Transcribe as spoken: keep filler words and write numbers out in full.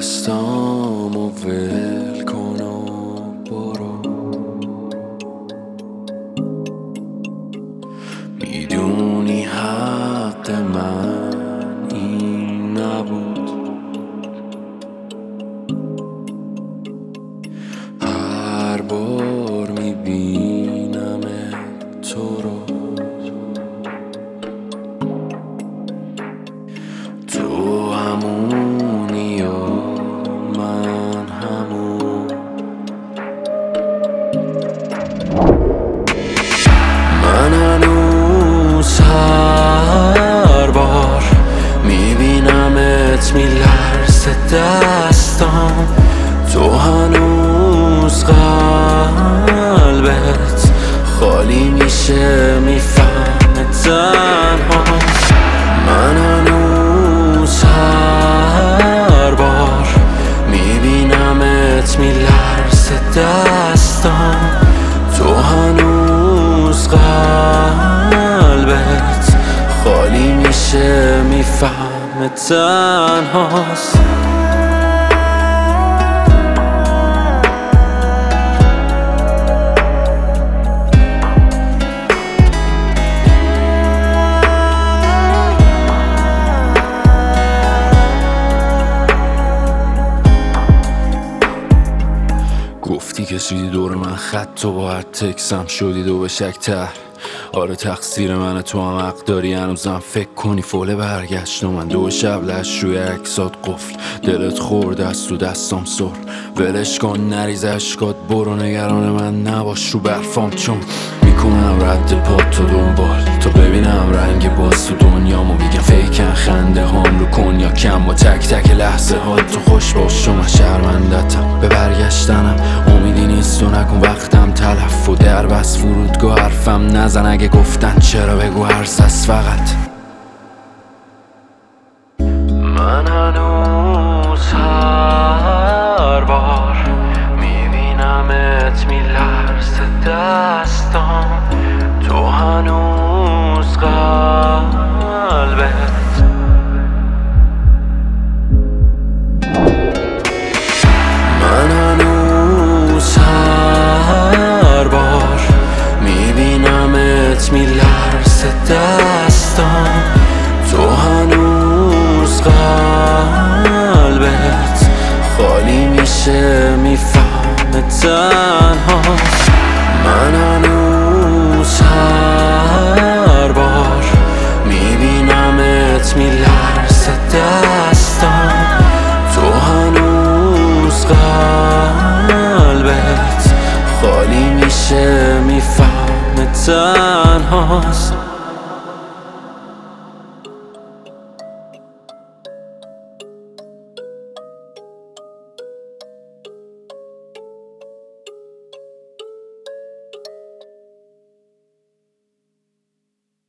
دستامو ول کن و برو، میدونی حق من این نبود. هر بار میبینم تو رو، تو همونی یا من همون. من هنوز هر بار میبینمت میلرزه دستام، تو هنوز قلبت خالی میشه میفهمه تنهاست. من هنوز هر بار میبینمت میلرزه دستام، تو هنوز قلبت خالی میشه میفهمه تنهاست. گفتی کشیدی دور من خط، تو باید تکسم شدی دو به شکتر. آره تقصیر منه، تو هم حق داری هنوزم فکر کنی فوله برگشت و من دو شب لش روی عکسات قفل. دلت خورد از تو دستام سر، ولش کن نریز اشکات، برو نگران من نباش رو برفام، چون میکنم رد پات تو دنبال تا ببینم رنگ باز تو دنیامو. میگم فیکن خنده هام رو کن یا کم، با تک تک لحظه ها تو خوش باش، چون من شرمندتم به برگشتنم امیدی نیست و نکن وقتم تلف و در بس فرودگاه حرفم نزن، اگه گفتن چرا بگو هر سس فقط. من هنوز هر بار میبینمت میلرزه دستام، تو هنوز قلبت من هنوز هر بار میبینمت میلرزه دستام، تو هنوز قلبت خالی میشه میفهمه تنهاست. من هنوز هر بار میبینمت میلرزه دستام، تو هنوز قلبت خالی میشه میفهمه تنهاست.